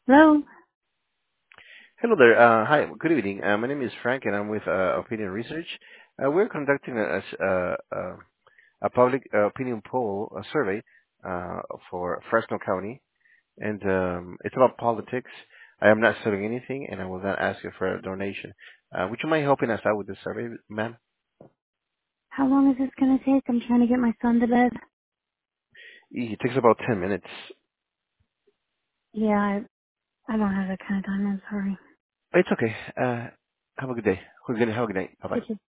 Hello. Hello there. Hi, good evening. My name is Frank, and I'm with Opinion Research. We're conducting a public opinion poll, a survey for Fresno County, and it's about politics. I am not selling anything, and I will not ask you for a donation. Would you mind helping us out with this survey, ma'am? How long is this going to take? I'm trying to get my son to bed. It takes about 10 minutes. Yeah, I don't have that kind of time. I'm sorry. It's okay. Have a good day. Have a good night. Bye-bye. You too.